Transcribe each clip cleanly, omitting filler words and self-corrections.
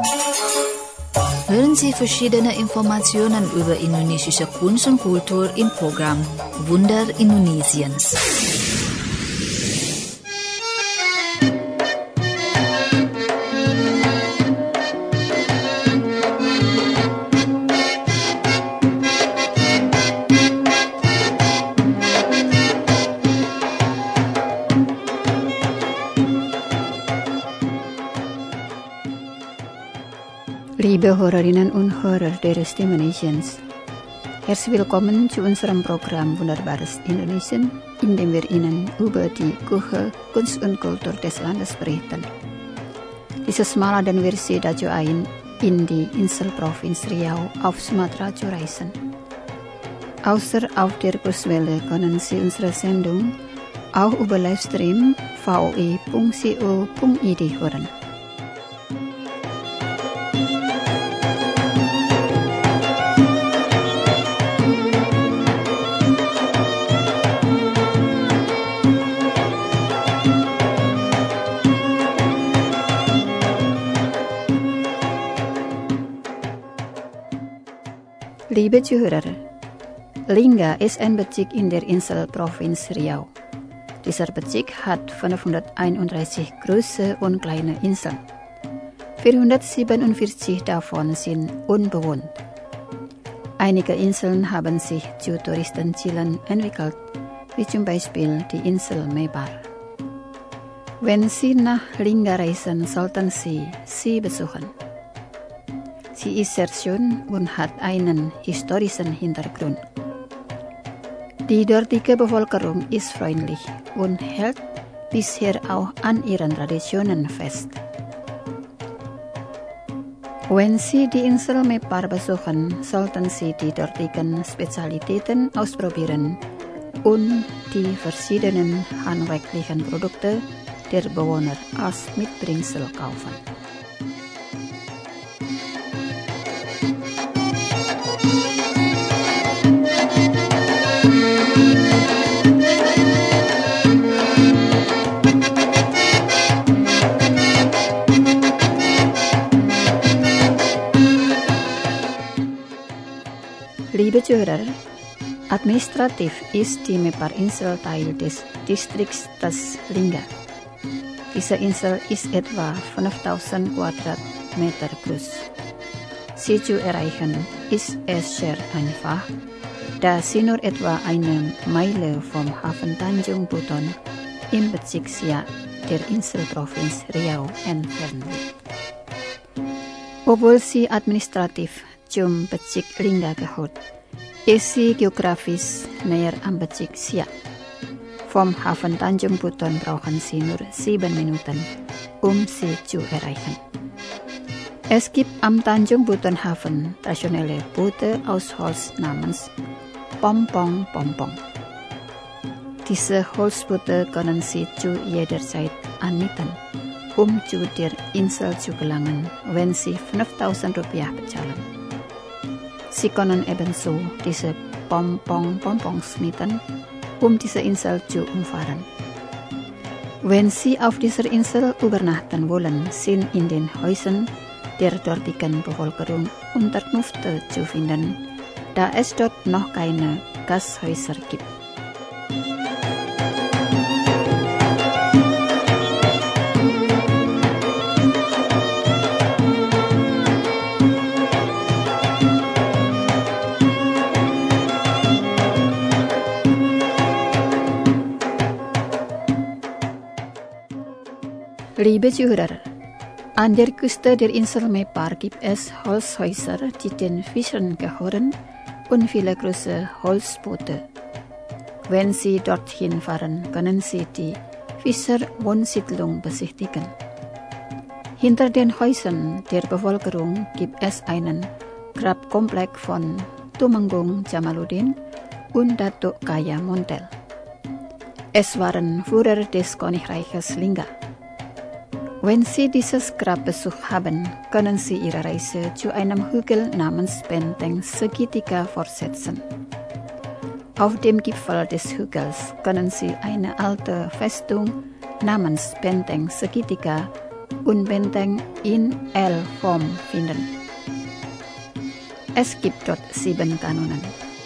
Hören Sie verschiedene Informationen über indonesische Kunst und Kultur im Programm Wunder Indonesiens. Liebe Hörerinnen und Hörer der Stimme Indonesiens, herzlich willkommen zu unserem Programm Wunderbares Indonesien, in dem wir Ihnen über die Küche, Kunst und Kultur des Landes berichten. Dieses Mal laden wir Sie dazu ein, in die Inselprovinz Riau auf Sumatra zu reisen. Außer auf der Kurswelle können Sie unsere Sendung auch über Livestream voe.co.id hören. Liebe Zuhörer, Lingga ist ein Bezirk in der Inselprovinz Riau. Dieser Bezirk hat 531 große und kleine Inseln. 447 davon sind unbewohnt. Einige Inseln haben sich zu Touristenzielen entwickelt, wie zum Beispiel die Insel Mebar. Wenn Sie nach Lingga reisen, sollten Sie sie besuchen. Sie ist sehr schön und hat einen historischen Hintergrund. Die dortige Bevölkerung ist freundlich und hält bisher auch an ihren Traditionen fest. Wenn Sie die Insel Mebar besuchen, sollten Sie die dortigen Spezialitäten ausprobieren und die verschiedenen handwerklichen Produkte der Bewohner als Mitbringsel kaufen. Liebe Zuhörer, administrativ ist die Mebar-Insel Teil des Distrikts Lingga. Diese Insel ist etwa 5000 Quadratmeter groß. Sie zu erreichen ist es sehr einfach, da sie nur etwa eine Meile vom Hafen Tanjung Buton im Bezirk Siak der Inselprovinz Riau entfernt liegt. Obwohl sie administrativ zum Bezirk Lingga gehört, ist sie geografisch näher am Bezirk Siak. Vom Hafen Tanjung Buton brauchen Sie nur 7 Minuten, um sie zu erreichen. Es gibt am Tanjung Buton Hafen traditionelle Boote aus Holz namens Pompong Pompong. Diese Holzboote können Sie zu jeder Zeit anmieten, um zu der Insel zu gelangen, wenn Sie 5.000 Rupiah bezahlen. Sie können ebenso diese Pompons mieten, um diese Insel zu umfahren. Wenn Sie auf dieser Insel übernachten wollen, sind in den Häusern der dortigen Bevölkerung Unterkünfte zu finden, da es dort noch keine Gasthäuser gibt. Liebe Zuhörer, an der Küste der Insel Mebar gibt es Holzhäuser, die den Fischern gehören, und viele große Holzboote. Wenn Sie dorthin fahren, können Sie die Fischerwohnsiedlung besichtigen. Hinter den Häusern der Bevölkerung gibt es einen Grabkomplex von Tumenggung Jamaluddin und Datuk Kaya Montel. Es waren Führer des Königreiches Lingga. Wenn Sie dieses Grabbesuch haben, können Sie Ihre Reise zu einem Hügel namens Benteng Segitiga fortsetzen. Auf dem Gipfel des Hügels können Sie eine alte Festung namens Benteng Segitiga und Benteng in L-Form finden. Es gibt dort 7 Kanonen.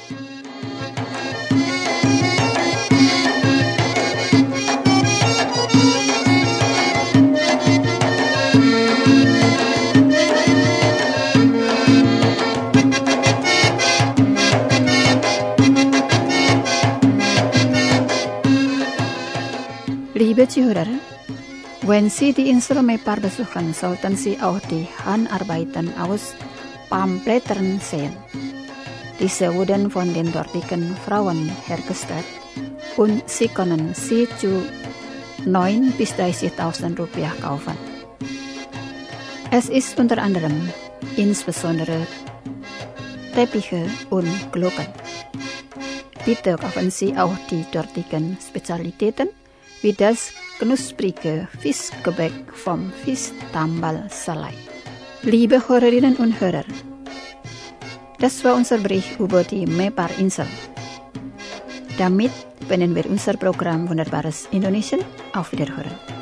Liebe Zuhörer, wenn Sie die Instrumentpaar besuchen, sollten Sie auch die Handarbeiten aus Palmblättern sehen. Diese wurden von den dortigen Frauen hergestellt und Sie können sie zu 9.000 bis 30.000 Rupiah kaufen. Es ist unter anderem insbesondere Teppiche und Glocken. Bitte kaufen Sie auch die dortigen Spezialitäten, wie das knusprige Fischgebäck vom Fischtambal Salai. Liebe Hörerinnen und Hörer, das war unser Bericht über die Mepar-Insel. Damit beenden wir unser Programm Wunderbares Indonesien. Auf Wiederhören.